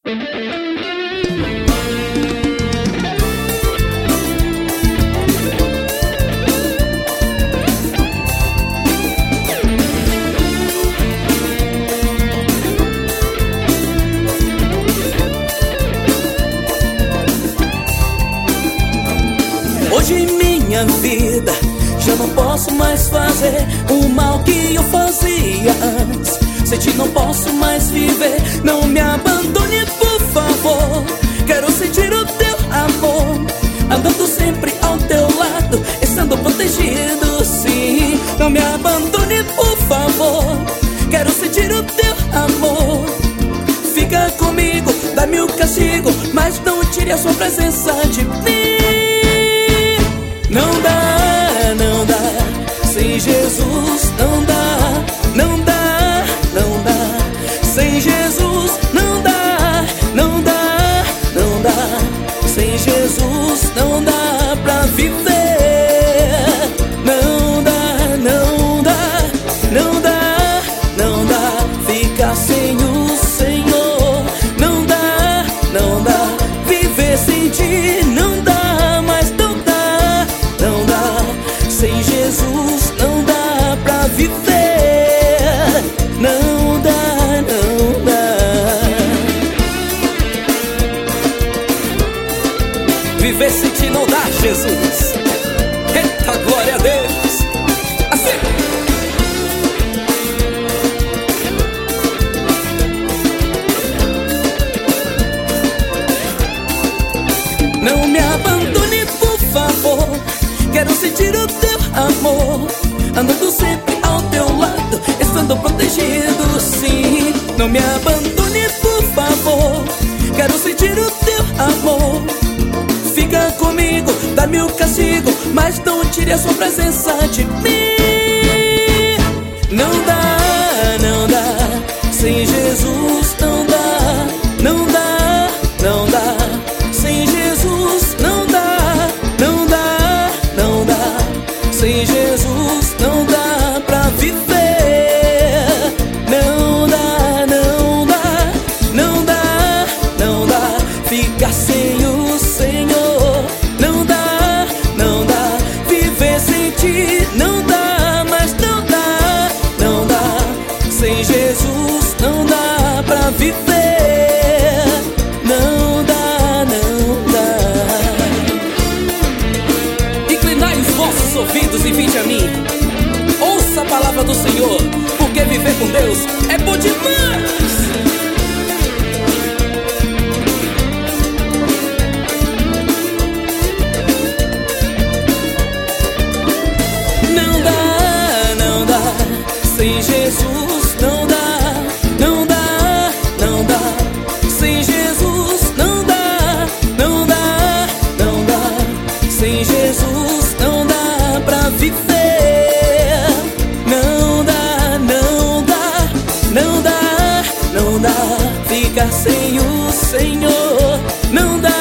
Hoje em minha vida já não posso mais fazer o mal que eu fazia antes. Sem ti não posso mais viver, não me abandone por favor. Quero sentir o teu amor, andando sempre ao teu lado, estando protegido, sim. Não me abandone por favor, quero sentir o teu amor. Fica comigo, dá-me o castigo, mas não tire a sua presença de mim. Não dá, não dá, sem Jesus não dá, não dá, não dá, sem Jesus não dá, não dá, não dá, sem Jesus não dá pra viver. Não dá, não dá, não dá, não dá, ficar sem o Senhor. Não dá, não dá, viver sem ti não dá, mas não dá, não dá, sem Jesus não dá pra viver. Não dá, não dá. Viver sem ti não dá, Jesus. Eita, glória a Deus. Assim. Não me abandone, por favor. Quero sentir o teu amor, andando sempre ao teu lado, estando protegido, sim. Não me abandone, por favor. Quero sentir o teu amor. Fica comigo, dá-me o castigo, mas não tire a sua presença de mim. Não dá, não dá, sem Jesus não dá, não dá, não dá, sem Jesus não dá, não dá, não dá, sem Jesus não dá pra viver. Não dá, não dá, não dá, não dá, ficar sem o Senhor. Não dá, não dá, viver sem ti não dá, mas não dá, não dá, sem Jesus não dá pra viver. Não dá, não dá. Inclinai os vossos ouvidos e vinde a mim. Ouça a palavra do Senhor, porque viver com Deus é bom demais. Não dá, não dá, sem Jesus não dá, não dá, não dá, sem Jesus não dá, não dá, não dá, sem Jesus não dá pra viver. Não dá, não dá, não dá, não dá, ficar sem o Senhor. Não dá,